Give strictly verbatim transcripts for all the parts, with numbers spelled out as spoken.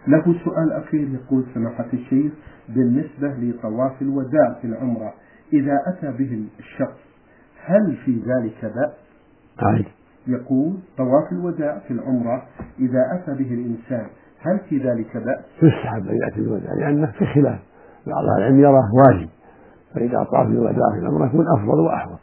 له سؤال أخير يقول سماحة الشيخ بالنسبة لطواف الوداع في العمرة إذا أتى به الشخص هل في ذلك بأس؟ عادي. يقول طواف الوداع في العمرة إذا أتى به الإنسان هل في ذلك بأس؟ يستحب أن يأتي بالوداع لأنه في خلاف، بعض أهل العلم يراه واجب، فإذا طاف بالوداع في العمرة يكون أفضل وأحوط.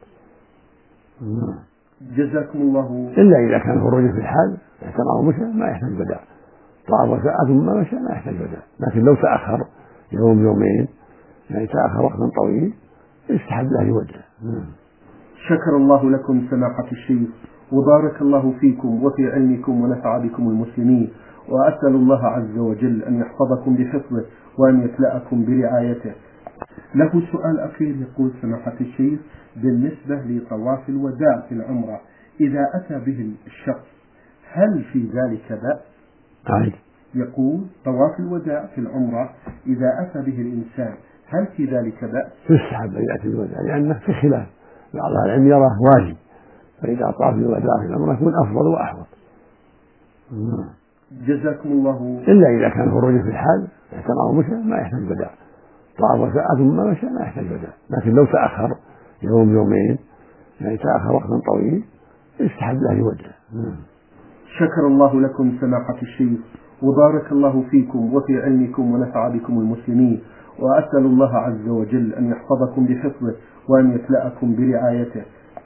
جزاكم الله. إلا إذا كان خروجه في الحال احترام ومشى ما يحتاج وداع، طاف ساعة ثم مشى ما يحتاج وداع، لكن لو تأخر يوم يومين يعني تأخر وقتا طويل يستحب له يودع. شكر الله لكم سماحة الشيخ وبارك الله فيكم وفي علمكم ونفع بكم المسلمين، وأسأل الله عز وجل أن يحفظكم بحفظه وأن يكلأكم برعايته. له سؤال أخير يقول سماحة الشيخ بالنسبة لطواف الوداع في العمرة إذا أتى به الشخص هل في ذلك بأس؟ عادي. يقول طواف الوداع في العمرة إذا أتى به الإنسان هل في ذلك بأس؟ يستحب أن يأتي بالوداع لأنه في خلاف، بعض أهل العلم يراه واجب، فإذا طاف بالوداع في العمرة يكون أفضل وأحوط. جزاكم الله. إلا إذا كان خروجه في الحال احترام ومشى ما يحتاج وداع، طاف ساعة ثم مشى ما يحتاج وداع، لكن لو تأخر يوم يومين يعني تأخر وقتا طويل يستحب له يودع. شكر الله لكم سماحة الشيخ وبارك الله فيكم وفي علمكم ونفع بكم المسلمين، وأسأل الله عز وجل أن يحفظكم بحفظه وأن يكلأكم برعايته.